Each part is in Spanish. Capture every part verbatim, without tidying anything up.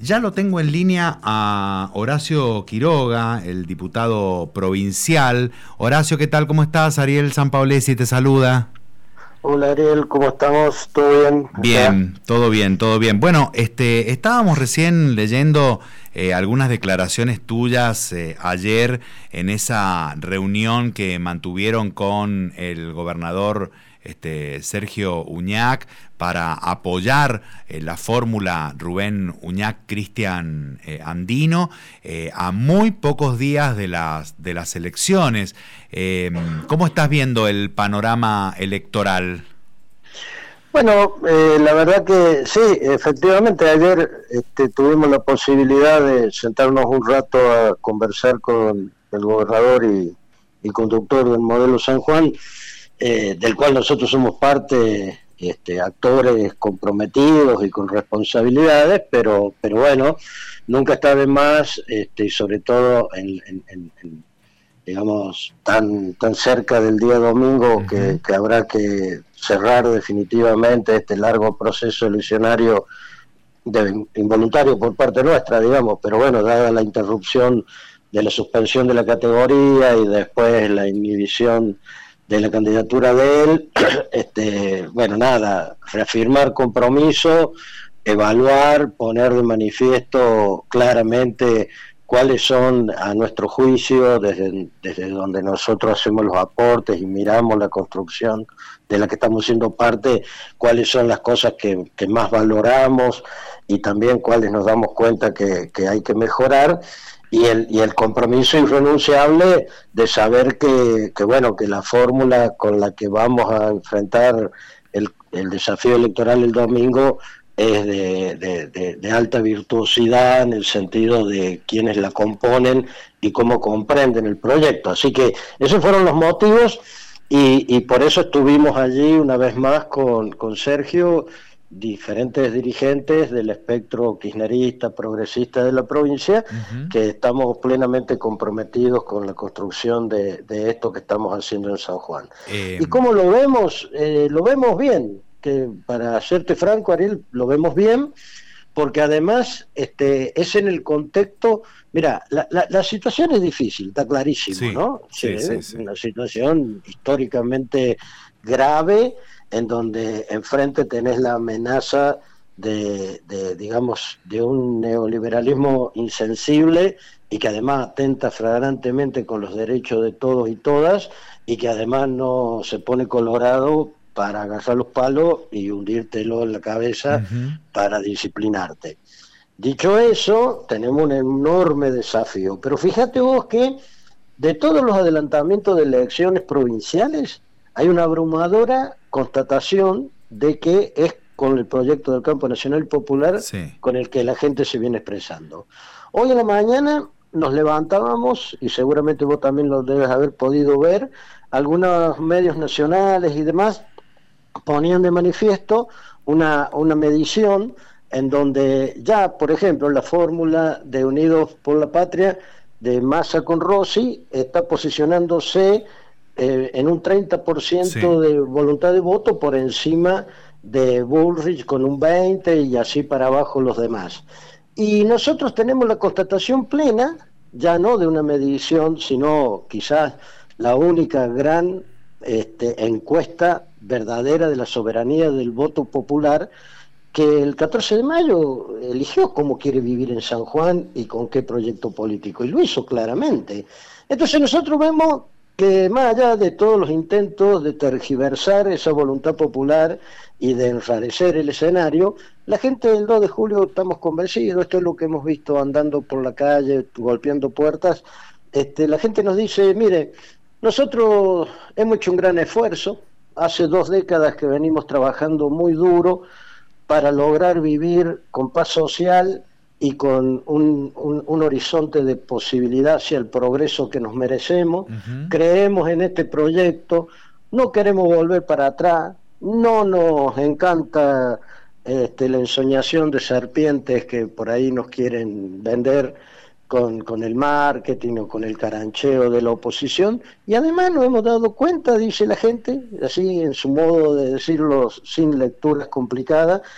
ya lo tengo en línea a Horacio Quiroga, el diputado provincial. Horacio, ¿qué tal? ¿Cómo estás? Ariel Sanpaolesi te saluda. Hola Ariel, ¿cómo estamos? ¿Todo bien? Bien, todo bien, todo bien. Bueno, este, estábamos recién leyendo eh, algunas declaraciones tuyas eh, ayer en esa reunión que mantuvieron con el gobernador este, Sergio Uñac para apoyar eh, la fórmula Rubén Uñac-Cristian eh, Andino eh, a muy pocos días de las, de las elecciones. Eh, ¿Cómo estás viendo el panorama electoral? Bueno, eh, la verdad que sí, efectivamente ayer este, tuvimos la posibilidad de sentarnos un rato a conversar con el gobernador y, y conductor del modelo San Juan, eh, del cual nosotros somos parte, este, actores comprometidos y con responsabilidades, pero pero bueno, nunca está de más, este, y sobre todo en, en, en, en digamos, tan tan cerca del día domingo, uh-huh. que, que habrá que cerrar definitivamente este largo proceso eleccionario de, involuntario por parte nuestra, digamos, pero bueno, dada la interrupción de la suspensión de la categoría y después la inhibición de la candidatura de él, este, bueno, nada, reafirmar compromiso, evaluar, poner de manifiesto claramente cuáles son, a nuestro juicio, desde, desde donde nosotros hacemos los aportes y miramos la construcción de la que estamos siendo parte, cuáles son las cosas que, que más valoramos y también cuáles nos damos cuenta que, que hay que mejorar, y el, y el compromiso irrenunciable de saber que, que, bueno, que la fórmula con la que vamos a enfrentar el, el desafío electoral el domingo es de, de, de, de alta virtuosidad en el sentido de quienes la componen y cómo comprenden el proyecto. Así que esos fueron los motivos y, y por eso estuvimos allí una vez más con, con Sergio, diferentes dirigentes del espectro kirchnerista, progresista de la provincia, uh-huh. que estamos plenamente comprometidos con la construcción de, de esto que estamos haciendo en San Juan. Eh... ¿Y cómo lo vemos? Eh, lo vemos bien. Que para serte franco, Ariel, lo vemos bien, porque además este es en el contexto, mira, la, la, la situación es difícil, está clarísimo, sí, ¿no? Sí, sí, sí, sí. Una situación históricamente grave, en donde enfrente tenés la amenaza de, de, digamos, de un neoliberalismo insensible y que además atenta flagrantemente con los derechos de todos y todas, y que además no se pone colorado para agarrar los palos y hundírtelo en la cabeza, uh-huh. para disciplinarte. Dicho eso, tenemos un enorme desafío, pero fíjate vos que de todos los adelantamientos de elecciones provinciales hay una abrumadora constatación de que es con el proyecto del Campo Nacional Popular, sí. con el que la gente se viene expresando. Hoy en la mañana nos levantábamos, y seguramente vos también lo debes haber podido ver, algunos medios nacionales y demás ponían de manifiesto una, una medición en donde ya, por ejemplo, la fórmula de Unidos por la Patria de Massa con Rossi está posicionándose eh, en un treinta por ciento sí. de voluntad de voto por encima de Bullrich con un veinte por ciento y así para abajo los demás. Y nosotros tenemos la constatación plena, ya no de una medición, sino quizás la única gran este, encuesta verdadera de la soberanía del voto popular, que el catorce de mayo eligió cómo quiere vivir en San Juan y con qué proyecto político, y lo hizo claramente. Entonces nosotros vemos que más allá de todos los intentos de tergiversar esa voluntad popular y de enrarecer el escenario, la gente del dos de julio estamos convencidos, esto es lo que hemos visto andando por la calle, golpeando puertas, este, la gente nos dice, mire, nosotros hemos hecho un gran esfuerzo, hace dos décadas que venimos trabajando muy duro para lograr vivir con paz social y con un, un, un horizonte de posibilidad hacia el progreso que nos merecemos. Uh-huh. Creemos en este proyecto, no queremos volver para atrás, no nos encanta este, la ensoñación de serpientes que por ahí nos quieren vender con, con el marketing o con el carancheo de la oposición, y además nos hemos dado cuenta, dice la gente, así en su modo de decirlo sin lecturas complicadas,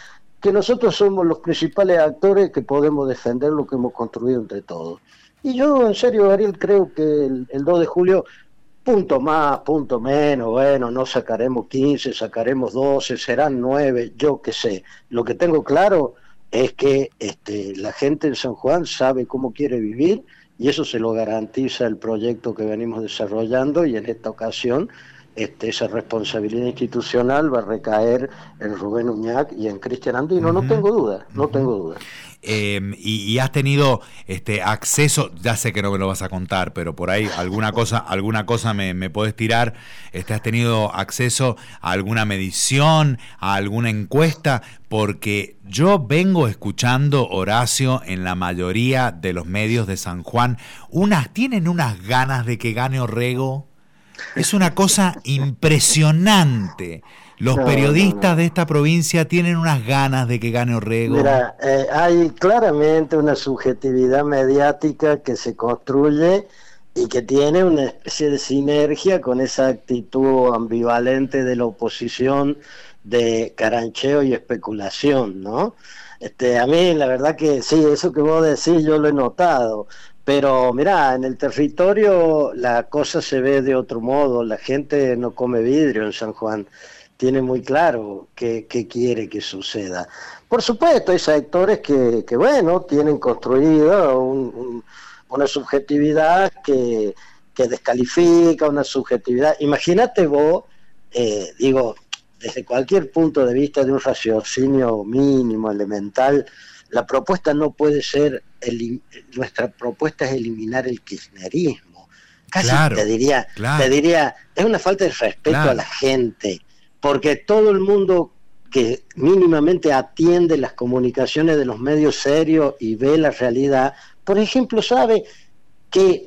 que nosotros somos los principales actores que podemos defender lo que hemos construido entre todos. Y yo, en serio, Ariel, creo que el, el dos de julio, punto más, punto menos, bueno, no sacaremos quince, sacaremos doce, serán nueve, yo qué sé. Lo que tengo claro es que este, la gente en San Juan sabe cómo quiere vivir, y eso se lo garantiza el proyecto que venimos desarrollando, y en esta ocasión este, esa responsabilidad institucional va a recaer en Rubén Uñac y en Cristian Andino, uh-huh. no tengo duda, no uh-huh. tengo duda. Eh, y, y has tenido este acceso, ya sé que no me lo vas a contar, pero por ahí alguna cosa, alguna cosa me, me podés tirar. Este, ¿has tenido acceso a alguna medición, a alguna encuesta? Porque yo vengo escuchando, Horacio, en la mayoría de los medios de San Juan, unas tienen unas ganas de que gane Orrego. Es una cosa impresionante. Los no, periodistas no, no. de esta provincia tienen unas ganas de que gane Orrego. Mira, eh, hay claramente una subjetividad mediática que se construye y que tiene una especie de sinergia con esa actitud ambivalente de la oposición de carancheo y especulación, ¿no? Este, a mí la verdad que sí, eso que vos decís yo lo he notado. Pero mirá, en el territorio la cosa se ve de otro modo, la gente no come vidrio en San Juan, tiene muy claro qué, qué quiere que suceda. Por supuesto, hay sectores que, que bueno, tienen construido un, un, una subjetividad que, que descalifica, una subjetividad. Imagínate vos, eh, digo, desde cualquier punto de vista de un raciocinio mínimo, elemental, la propuesta no puede ser, elim- nuestra propuesta es eliminar el kirchnerismo. Casi claro, te diría, claro. te diría, es una falta de respeto claro. a la gente, porque todo el mundo que mínimamente atiende las comunicaciones de los medios serios y ve la realidad, por ejemplo, sabe que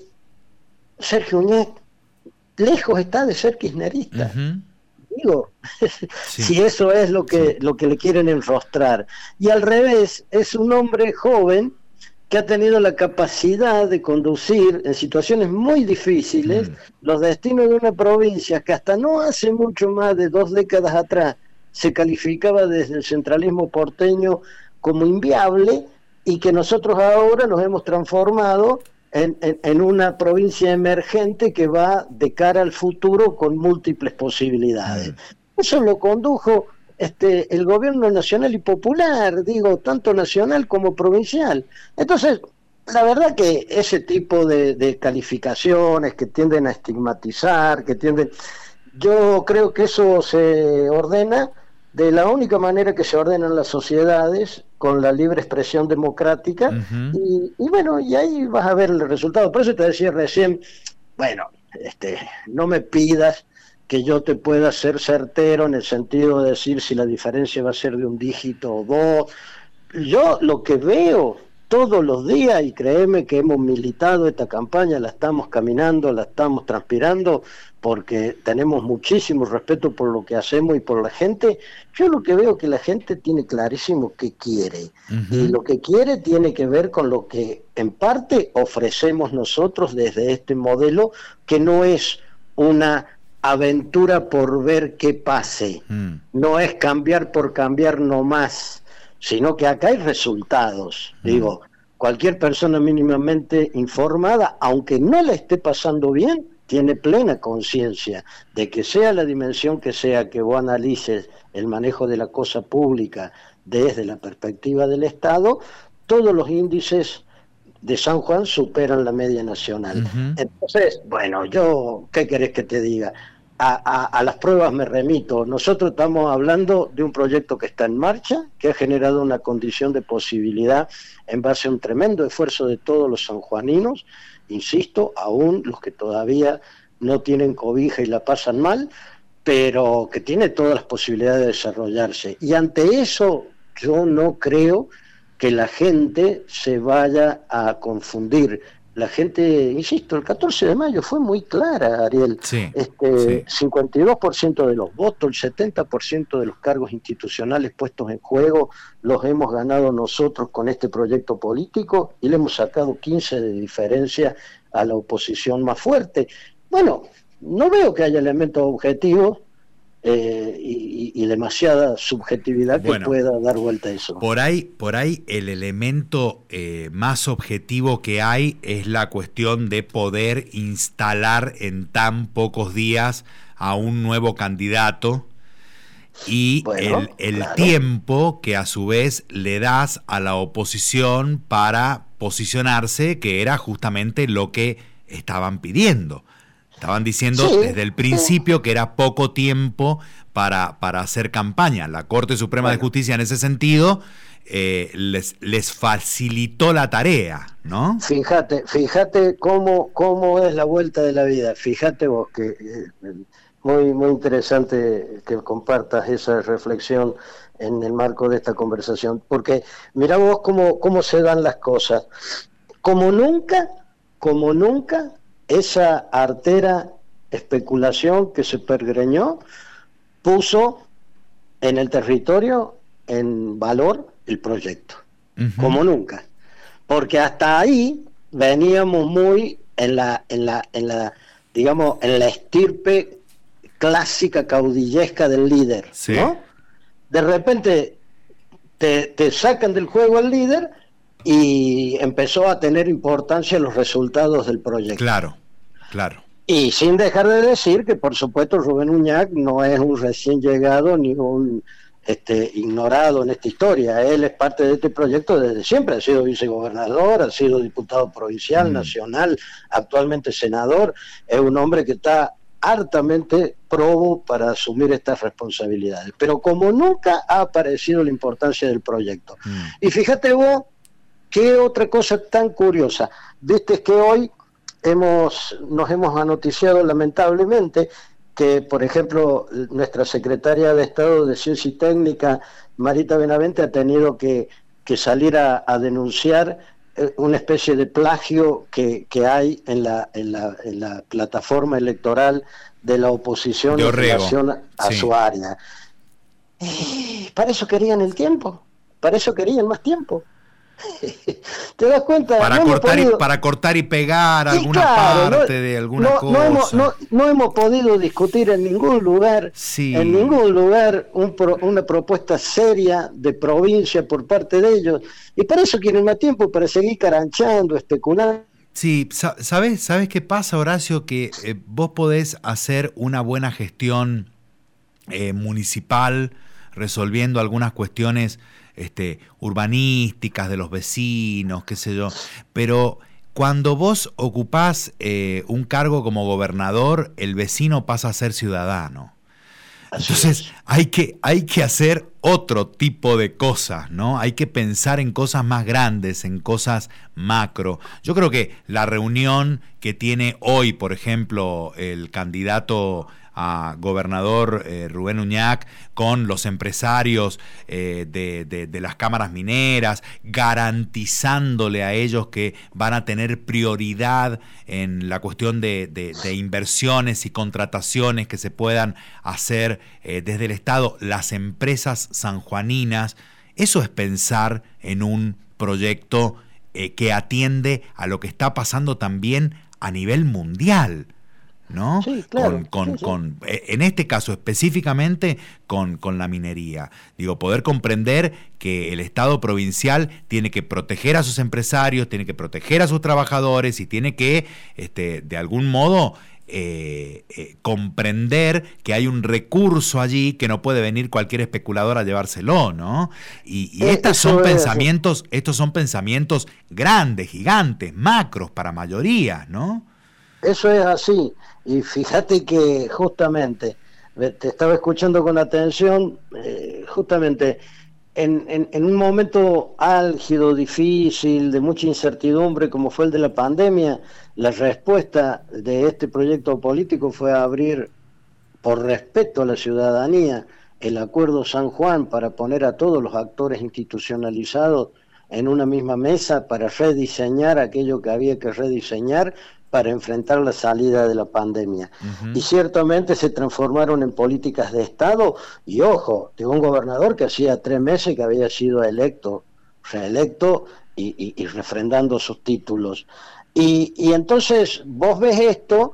Sergio Uñac lejos está de ser kirchnerista. Uh-huh. Digo, sí. si eso es lo que, sí. lo que le quieren enrostrar. Y al revés, es un hombre joven que ha tenido la capacidad de conducir en situaciones muy difíciles mm. los destinos de una provincia que hasta no hace mucho más de dos décadas atrás se calificaba desde el centralismo porteño como inviable, y que nosotros ahora nos hemos transformado En, en, en una provincia emergente que va de cara al futuro con múltiples posibilidades. Mm. Eso lo condujo este, el gobierno nacional y popular, digo, tanto nacional como provincial. Entonces, la verdad que ese tipo de, de calificaciones que tienden a estigmatizar, que tienden... Yo creo que eso se ordena de la única manera que se ordenan las sociedades, con la libre expresión democrática, uh-huh. y, y bueno, y ahí vas a ver el resultado. Por eso te decía recién, bueno, este, no me pidas que yo te pueda ser certero en el sentido de decir si la diferencia va a ser de un dígito o dos. Yo lo que veo todos los días, y créeme que hemos militado esta campaña, la estamos caminando, la estamos transpirando, porque tenemos muchísimo respeto por lo que hacemos y por la gente. Yo lo que veo es que la gente tiene clarísimo qué quiere, uh-huh. y lo que quiere tiene que ver con lo que en parte ofrecemos nosotros desde este modelo, que no es una aventura por ver qué pase, uh-huh. no es cambiar por cambiar nomás, sino que acá hay resultados. Uh-huh. Digo, cualquier persona mínimamente informada, aunque no la esté pasando bien, tiene plena conciencia de que sea la dimensión que sea que vos analices el manejo de la cosa pública desde la perspectiva del Estado, todos los índices de San Juan superan la media nacional. Uh-huh. Entonces, bueno, yo, ¿qué querés que te diga? A, a, a las pruebas me remito. Nosotros estamos hablando de un proyecto que está en marcha, que ha generado una condición de posibilidad en base a un tremendo esfuerzo de todos los sanjuaninos, insisto, aún los que todavía no tienen cobija y la pasan mal, pero que tiene todas las posibilidades de desarrollarse. Y ante eso yo no creo que la gente se vaya a confundir. La gente, insisto, el catorce de mayo fue muy clara, Ariel. Sí, este, sí. cincuenta y dos por ciento de los votos, el setenta por ciento de los cargos institucionales puestos en juego los hemos ganado nosotros con este proyecto político, y le hemos sacado quince de diferencia a la oposición más fuerte. Bueno, no veo que haya elementos objetivos eh, y, y demasiada subjetividad que bueno, pueda dar vuelta a eso. Por ahí, por ahí el elemento eh, más objetivo que hay es la cuestión de poder instalar en tan pocos días a un nuevo candidato y bueno, el, el claro. tiempo que a su vez le das a la oposición para posicionarse, que era justamente lo que estaban pidiendo. Estaban diciendo sí, desde el principio sí. que era poco tiempo para, para hacer campaña. La Corte Suprema bueno. de Justicia en ese sentido eh, les, les facilitó la tarea, ¿no? Fíjate, fíjate cómo, cómo es la vuelta de la vida. Fíjate vos que eh, muy, muy interesante que compartas esa reflexión en el marco de esta conversación, porque mirá vos cómo, cómo se dan las cosas. Como nunca, como nunca, esa artera especulación que se pergreñó puso en el territorio en valor el proyecto, uh-huh. como nunca, porque hasta ahí veníamos muy en la, en la, en la, digamos, en la estirpe clásica caudillesca del líder, sí. ¿no? De repente te, te sacan del juego al líder y empezó a tener importancia los resultados del proyecto. Claro, claro. Y sin dejar de decir que, por supuesto, Rubén Uñac no es un recién llegado ni un este, ignorado en esta historia. Él es parte de este proyecto desde siempre. Ha sido vicegobernador, ha sido diputado provincial, mm. nacional, actualmente senador. Es un hombre que está hartamente probo para asumir estas responsabilidades. Pero como nunca ha aparecido la importancia del proyecto. Mm. Y fíjate vos, qué otra cosa tan curiosa. Viste que hoy hemos nos hemos anoticiado lamentablemente que, por ejemplo, nuestra secretaria de Estado de Ciencia y Técnica, Marita Benavente, ha tenido que, que salir a, a denunciar una especie de plagio que, que hay en la, en, la, en la plataforma electoral de la oposición en relación a, a sí. su área. Eh, para eso querían el tiempo, para eso querían más tiempo. ¿Te das cuenta? Para, no cortar podido... y, para cortar y pegar sí, alguna claro, parte no, de alguna no, cosa. No hemos, no, no hemos podido discutir en ningún lugar, sí. en ningún lugar un pro, una propuesta seria de provincia por parte de ellos. Y para eso quieren más tiempo, para seguir caranchando, especulando. Sí, ¿sabes, ¿sabes qué pasa, Horacio? Que eh, vos podés hacer una buena gestión eh, municipal resolviendo algunas cuestiones Este, urbanísticas de los vecinos, qué sé yo, pero cuando vos ocupás eh, un cargo como gobernador, el vecino pasa a ser ciudadano. Entonces hay que, hay que hacer otro tipo de cosas, ¿no? Hay que pensar en cosas más grandes, en cosas macro. Yo creo que la reunión que tiene hoy, por ejemplo, el candidato a gobernador eh, Rubén Uñac con los empresarios eh, de, de, de las cámaras mineras, garantizándole a ellos que van a tener prioridad en la cuestión de, de, de inversiones y contrataciones que se puedan hacer eh, desde el Estado, las empresas sanjuaninas. Eso es pensar en un proyecto eh, que atiende a lo que está pasando también a nivel mundial, ¿no? Sí, claro. Con, con, sí, sí. con, en este caso específicamente con, con la minería. Digo, poder comprender que el Estado provincial tiene que proteger a sus empresarios, tiene que proteger a sus trabajadores y tiene que, este, de algún modo, eh, eh, comprender que hay un recurso allí que no puede venir cualquier especulador a llevárselo, ¿no? Y, y estos son pensamientos, estos son pensamientos grandes, gigantes, macros para mayoría, ¿no? Eso es así, y fíjate que justamente, te estaba escuchando con atención, eh, justamente en, en, en un momento álgido, difícil, de mucha incertidumbre como fue el de la pandemia, la respuesta de este proyecto político fue abrir, por respeto a la ciudadanía, el Acuerdo San Juan para poner a todos los actores institucionalizados en una misma mesa para rediseñar aquello que había que rediseñar para enfrentar la salida de la pandemia. Uh-huh. Y ciertamente se transformaron en políticas de Estado, y ojo, de un gobernador que hacía tres meses que había sido electo, reelecto y, y, y refrendando sus títulos. Y, y entonces vos ves esto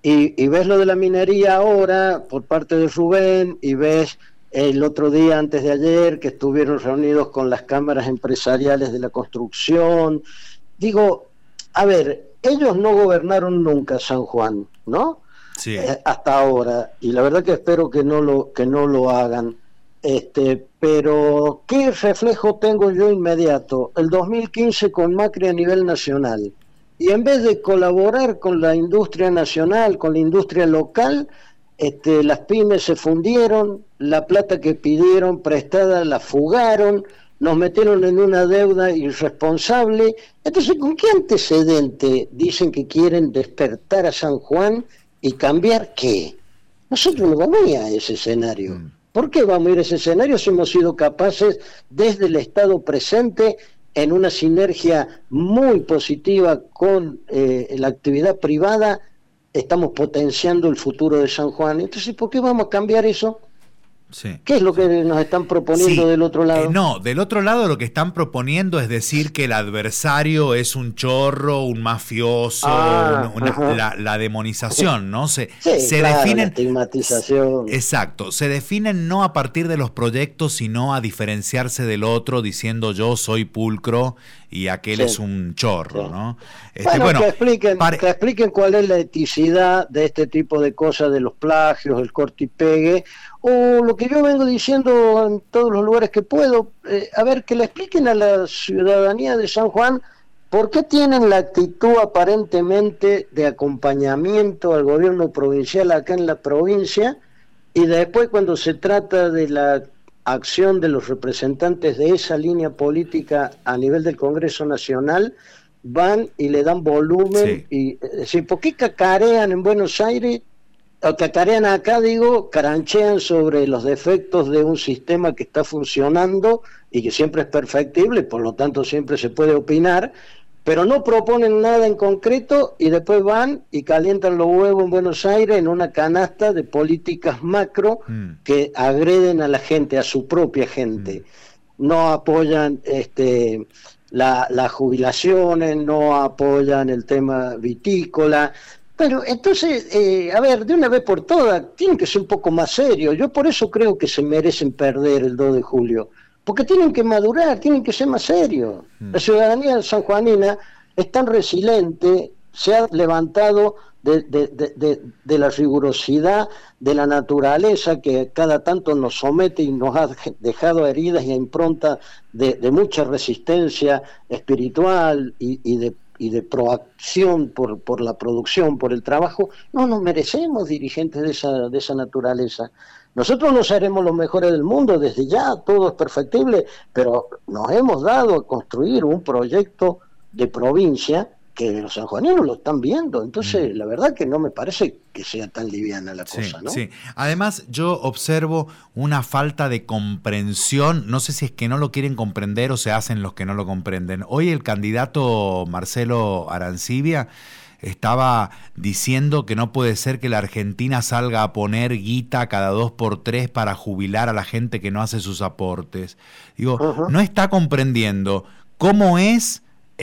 y, y ves lo de la minería ahora por parte de Rubén, y ves el otro día, antes de ayer, que estuvieron reunidos con las cámaras empresariales de la construcción. Digo, a ver, ellos no gobernaron nunca San Juan, ¿no? Sí. Eh, hasta ahora, y la verdad que espero que no lo, que no lo hagan. Este, pero ¿qué reflejo tengo yo inmediato? El dos mil quince con Macri a nivel nacional. Y en vez de colaborar con la industria nacional, con la industria local, Este, las pymes se fundieron, la plata que pidieron prestada la fugaron, nos metieron en una deuda irresponsable. Entonces, ¿con qué antecedente dicen que quieren despertar a San Juan y cambiar qué? Nosotros no vamos a ir a ese escenario. ¿Por qué vamos a ir a ese escenario si hemos sido capaces desde el Estado presente, en una sinergia muy positiva con eh, la actividad privada, estamos potenciando el futuro de San Juan? Entonces, ¿por qué vamos a cambiar eso? Sí. ¿Qué es lo que nos están proponiendo sí. del otro lado? Eh, no, del otro lado lo que están proponiendo es decir que el adversario es un chorro, un mafioso, ah, una, una, la, la demonización, ¿no? Se, sí, se claro, definen, la estigmatización. Exacto, se definen no a partir de los proyectos, sino a diferenciarse del otro, diciendo yo soy pulcro y aquel sí. es un chorro, sí. ¿no? Este, bueno, bueno, que expliquen, pare... que expliquen cuál es la eticidad de este tipo de cosas, de los plagios, el corte y pegue, o lo que yo vengo diciendo en todos los lugares que puedo. Eh, a ver, que le expliquen a la ciudadanía de San Juan por qué tienen la actitud aparentemente de acompañamiento al gobierno provincial acá en la provincia, y después cuando se trata de la acción de los representantes de esa línea política a nivel del Congreso Nacional, van y le dan volumen. Sí. Y es decir, ¿por qué cacarean en Buenos Aires? O cacarean acá, digo, caranchean sobre los defectos de un sistema que está funcionando y que siempre es perfectible, por lo tanto siempre se puede opinar, pero no proponen nada en concreto, y después van y calientan los huevos en Buenos Aires en una canasta de políticas macro mm. que agreden a la gente, a su propia gente. Mm. No apoyan este la, las jubilaciones, no apoyan el tema vitícola. Pero entonces, eh, a ver, de una vez por todas, tienen que ser un poco más serios. Yo por eso creo que se merecen perder el dos de julio, porque tienen que madurar, tienen que ser más serios. La ciudadanía sanjuanina es tan resiliente, se ha levantado de, de, de, de, de la rigurosidad de la naturaleza, que cada tanto nos somete y nos ha dejado heridas y impronta de, de mucha resistencia espiritual y, y de y de proacción por, por la producción, por el trabajo. No nos merecemos dirigentes de esa, de esa naturaleza. Nosotros no seremos los mejores del mundo, desde ya todo es perfectible, pero nos hemos dado a construir un proyecto de provincia que los sanjuaninos lo están viendo. Entonces, mm. la verdad que no me parece que sea tan liviana la sí, cosa, ¿no? Sí. Además, yo observo una falta de comprensión. No sé si es que no lo quieren comprender o se hacen los que no lo comprenden. Hoy el candidato Marcelo Arancibia estaba diciendo que no puede ser que la Argentina salga a poner guita cada dos por tres para jubilar a la gente que no hace sus aportes. Digo, uh-huh. no está comprendiendo cómo es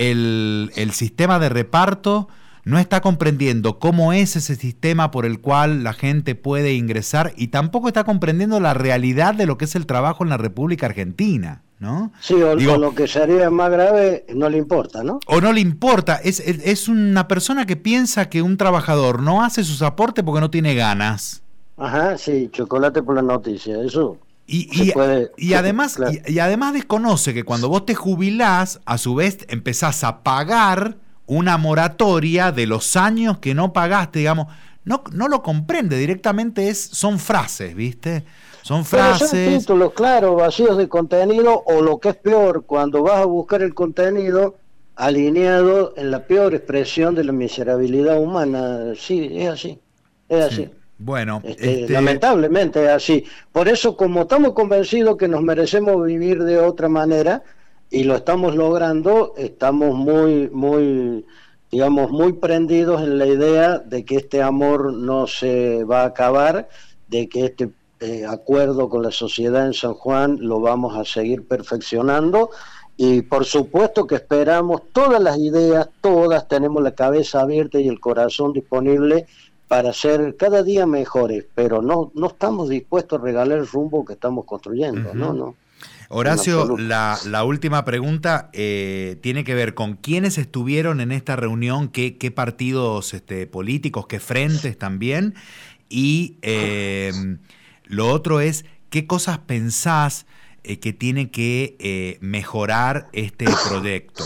El, el sistema de reparto, no está comprendiendo cómo es ese sistema por el cual la gente puede ingresar, y tampoco está comprendiendo la realidad de lo que es el trabajo en la República Argentina, ¿no? Sí, o, Digo, o lo que sería más grave, no le importa, ¿no? O no le importa, es, es, es una persona que piensa que un trabajador no hace sus aportes porque no tiene ganas. Ajá, sí, chocolate por la noticia, eso... Y, y, puede, y, además, claro. y, y además desconoce que cuando vos te jubilás, a su vez empezás a pagar una moratoria de los años que no pagaste, digamos. No, no lo comprende, directamente es, son frases, ¿viste? Son frases. Pero son títulos, claro, vacíos de contenido, o lo que es peor, cuando vas a buscar el contenido alineado en la peor expresión de la miserabilidad humana. Sí, es así, es así. Sí. Bueno, este, este... lamentablemente es así. Por eso, como estamos convencidos que nos merecemos vivir de otra manera y lo estamos logrando, estamos muy, muy, digamos, muy prendidos en la idea de que este amor no se va a acabar, de que este eh, acuerdo con la sociedad en San Juan lo vamos a seguir perfeccionando. Y por supuesto que esperamos todas las ideas, todas, tenemos la cabeza abierta y el corazón disponible para ser cada día mejores, pero no, no estamos dispuestos a regalar el rumbo que estamos construyendo, uh-huh. no, no. Horacio, la, la última pregunta eh, tiene que ver con quiénes estuvieron en esta reunión, qué, qué partidos este, políticos, qué frentes también, y eh, lo otro es, ¿qué cosas pensás eh, que tiene que eh, mejorar este proyecto?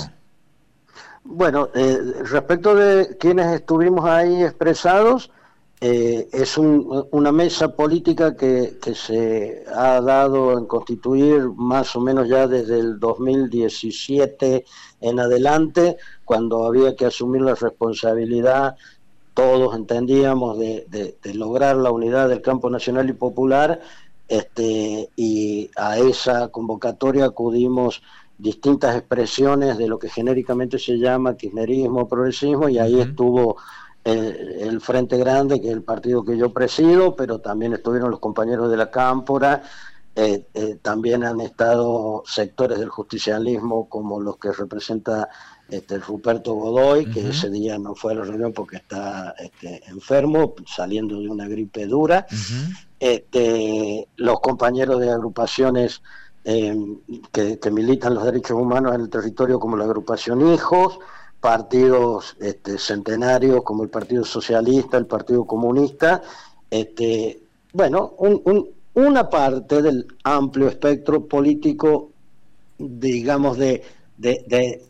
Bueno, eh, respecto de quienes estuvimos ahí expresados, eh, es un, una mesa política que, que se ha dado en constituir más o menos ya desde el dos mil diecisiete en adelante, cuando había que asumir la responsabilidad, todos entendíamos, de, de, de lograr la unidad del campo nacional y popular, este, y a esa convocatoria acudimos distintas expresiones de lo que genéricamente se llama kirchnerismo, progresismo, y ahí uh-huh. estuvo el, el Frente Grande, que es el partido que yo presido, pero también estuvieron los compañeros de la Cámpora, eh, eh, también han estado sectores del justicialismo como los que representa este, Ruperto Godoy, uh-huh. que ese día no fue a la reunión porque está este, enfermo, saliendo de una gripe dura, uh-huh. este, los compañeros de agrupaciones Eh, que, que militan los derechos humanos en el territorio, como la agrupación Hijos, partidos este, centenarios como el Partido Socialista, el Partido Comunista, este, bueno, un, un, una parte del amplio espectro político, digamos, de, de, de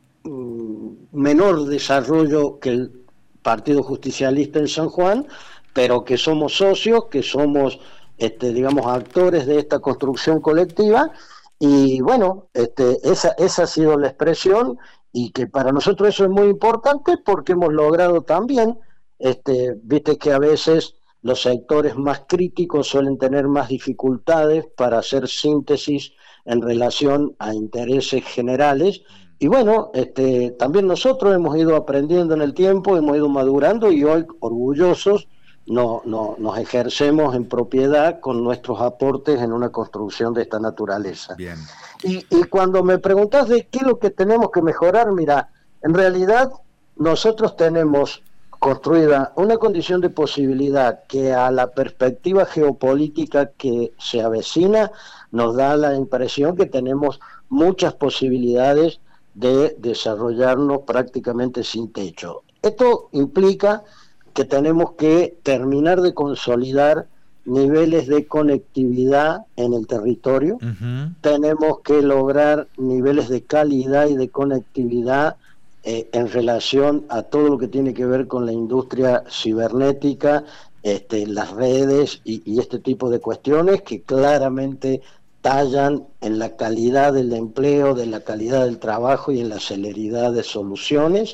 um, menor desarrollo que el Partido Justicialista en San Juan, pero que somos socios, que somos Este, digamos, actores de esta construcción colectiva, y bueno, este, esa, esa ha sido la expresión, y que para nosotros eso es muy importante porque hemos logrado también, este, viste que a veces los sectores más críticos suelen tener más dificultades para hacer síntesis en relación a intereses generales, y bueno, este, también nosotros hemos ido aprendiendo en el tiempo, hemos ido madurando, y hoy orgullosos No, no, nos ejercemos en propiedad con nuestros aportes en una construcción de esta naturaleza. Bien. Y, y cuando me preguntás de qué es lo que tenemos que mejorar, mira, en realidad nosotros tenemos construida una condición de posibilidad que a la perspectiva geopolítica que se avecina nos da la impresión que tenemos muchas posibilidades de desarrollarnos prácticamente sin techo. Esto implica que tenemos que terminar de consolidar niveles de conectividad en el territorio, uh-huh. tenemos que lograr niveles de calidad y de conectividad eh, en relación a todo lo que tiene que ver con la industria cibernética, este, las redes y, y este tipo de cuestiones que claramente tallan en la calidad del empleo, de la calidad del trabajo y en la celeridad de soluciones.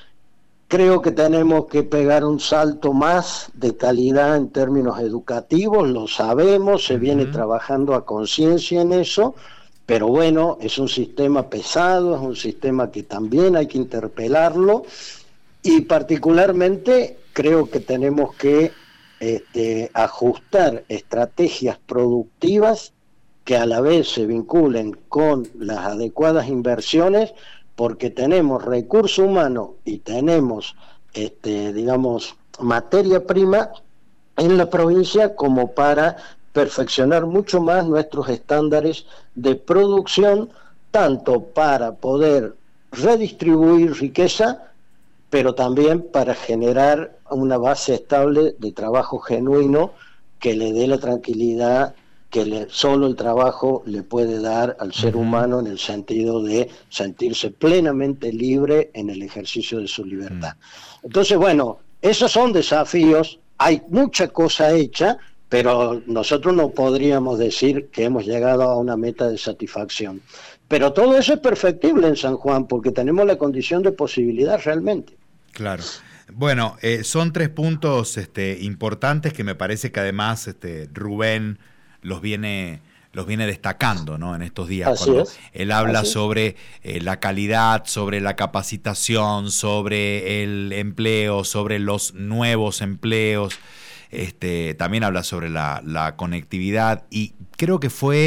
Creo que tenemos que pegar un salto más de calidad en términos educativos, lo sabemos, se uh-huh. viene trabajando a conciencia en eso, pero bueno, es un sistema pesado, es un sistema que también hay que interpelarlo, y particularmente creo que tenemos que este, ajustar estrategias productivas que a la vez se vinculen con las adecuadas inversiones, porque tenemos recurso humano y tenemos, este, digamos, materia prima en la provincia como para perfeccionar mucho más nuestros estándares de producción, tanto para poder redistribuir riqueza, pero también para generar una base estable de trabajo genuino que le dé la tranquilidad que le, solo el trabajo le puede dar al ser humano, en el sentido de sentirse plenamente libre en el ejercicio de su libertad. Entonces, bueno, esos son desafíos, hay mucha cosa hecha, pero nosotros no podríamos decir que hemos llegado a una meta de satisfacción. Pero todo eso es perfectible en San Juan, porque tenemos la condición de posibilidad realmente. Claro. Bueno, eh, son tres puntos este, importantes que me parece que además este, Rubén los viene, los viene destacando, ¿no? En estos días. Así cuando es. Él habla Así sobre eh, la calidad, sobre la capacitación, sobre el empleo, sobre los nuevos empleos. Este, también habla sobre la, la conectividad, y creo que fue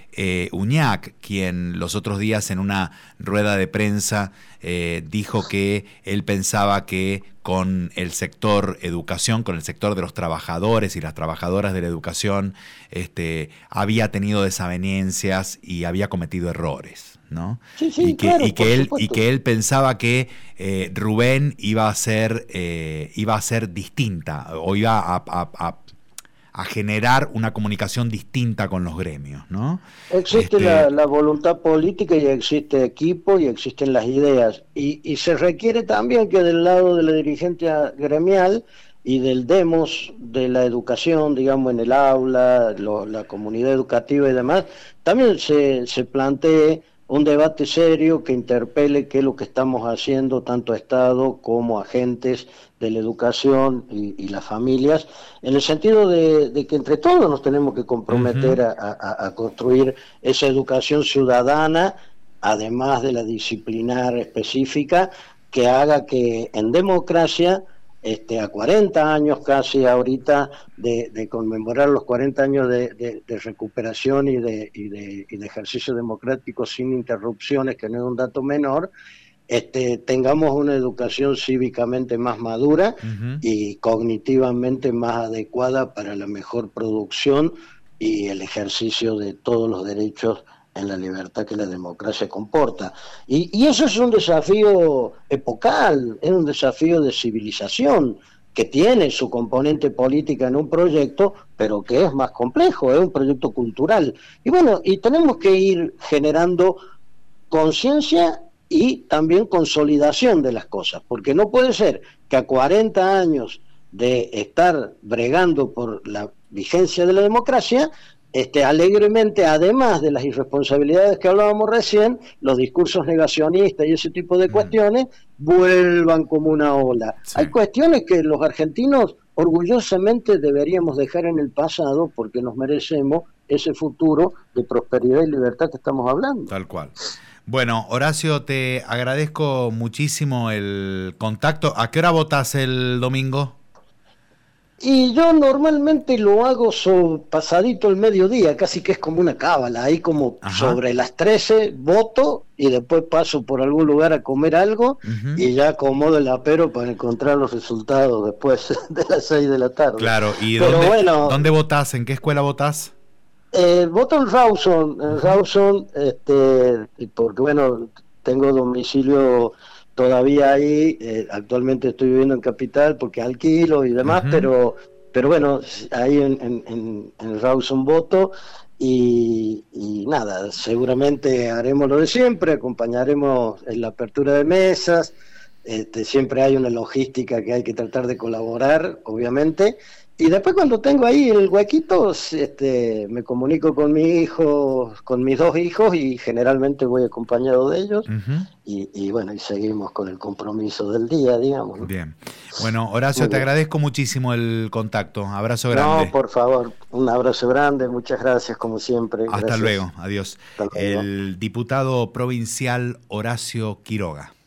eh, Uñac, quien los otros días en una rueda de prensa eh, dijo que él pensaba que con el sector educación, con el sector de los trabajadores y las trabajadoras de la educación, este, había tenido desavenencias y había cometido errores, ¿no? Sí, sí, y que, claro, y que por él supuesto. y que él pensaba que eh, Rubén iba a ser eh, iba a ser distinta o iba a, a, a, a generar una comunicación distinta con los gremios, ¿no? Existe Este, la, la voluntad política y existe equipo y existen las ideas. Y, y se requiere también que del lado de la dirigencia gremial y del demos de la educación, digamos, en el aula, lo, la comunidad educativa y demás, también se, se plantee un debate serio que interpele qué es lo que estamos haciendo, tanto Estado como agentes de la educación y, y las familias, en el sentido de, de que entre todos nos tenemos que comprometer uh-huh. a, a, a construir esa educación ciudadana, además de la disciplinar específica, que haga que en democracia, este, a cuarenta años casi ahorita de, de conmemorar los cuarenta años de, de, de recuperación y de, y, de, y de ejercicio democrático sin interrupciones, que no es un dato menor, este, tengamos una educación cívicamente más madura Uh-huh. y cognitivamente más adecuada para la mejor producción y el ejercicio de todos los derechos en la libertad que la democracia comporta. Y, y eso es un desafío epocal, es un desafío de civilización que tiene su componente política en un proyecto, pero que es más complejo, es un proyecto cultural. Y bueno, y tenemos que ir generando conciencia y también consolidación de las cosas, porque no puede ser que a cuarenta años de estar bregando por la vigencia de la democracia, este, alegremente, además de las irresponsabilidades que hablábamos recién, los discursos negacionistas y ese tipo de Mm. cuestiones vuelvan como una ola. Sí. Hay cuestiones que los argentinos orgullosamente deberíamos dejar en el pasado porque nos merecemos ese futuro de prosperidad y libertad que estamos hablando. Tal cual. Bueno, Horacio, te agradezco muchísimo el contacto. ¿A qué hora votás el domingo? Y yo normalmente lo hago so, pasadito el mediodía, casi que es como una cábala, ahí como Ajá. sobre las trece voto y después paso por algún lugar a comer algo Uh-huh. y ya acomodo el apero para encontrar los resultados después de las seis de la tarde. Claro, ¿y Pero dónde, bueno, dónde votás? ¿En qué escuela votás? Eh, voto en Rawson, en Rawson, este, porque bueno, tengo domicilio todavía ahí, eh, actualmente estoy viviendo en Capital porque alquilo y demás, Uh-huh. pero, pero bueno, ahí en, en, en, en Rawson voto y, y nada, seguramente haremos lo de siempre, acompañaremos en la apertura de mesas, este, siempre hay una logística que hay que tratar de colaborar, obviamente. Y después cuando tengo ahí el huequito, este, me comunico con mi hijo, con mis dos hijos y generalmente voy acompañado de ellos. Uh-huh. Y, y bueno, y seguimos con el compromiso del día, digamos, ¿no? Bien. Bueno, Horacio, Muy te bien. agradezco muchísimo el contacto. Abrazo grande. No, por favor, un abrazo grande, muchas gracias como siempre. Hasta Gracias. luego, adiós. Hasta luego. El diputado provincial Horacio Quiroga.